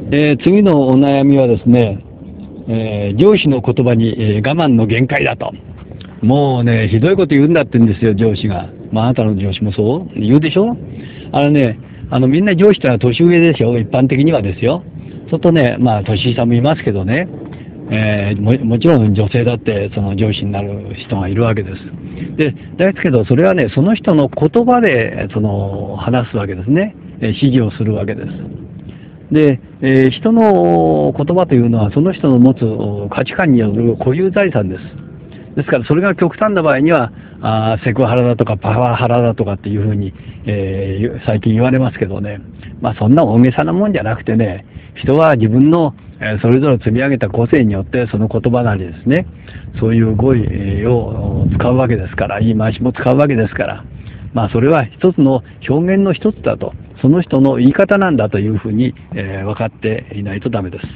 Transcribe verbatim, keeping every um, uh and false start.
えー次のお悩みはですね、えー上司の言葉に、えー我慢の限界だと。もうね、ひどいこと言うんだって言うんですよ、上司が。まあ、あなたの上司もそう言うでしょ。あのね、あの、みんな上司ってのは年上でしょ、一般的にはですよ。そうするとね、まあ、年下もいますけどね、えーも、もちろん女性だってその上司になる人がいるわけです。で、ですけど、それはね、その人の言葉で、その、話すわけですね。えー指示をするわけです。で、えー人の言葉というのは、その人の持つお価値観による固有財産です。ですから、それが極端な場合には、あーセクハラだとかパワハラだとかっていうふうに、えー最近言われますけどね、まあ、そんな大げさなもんじゃなくてね、人は自分の、えーそれぞれ積み上げた個性によって、その言葉なりですね、そういう語彙えーを使うわけですから、言い回しも使うわけですから、まあ、それは一つの表現の一つだと、その人の言い方なんだというふうに、えー分かっていないとダメです。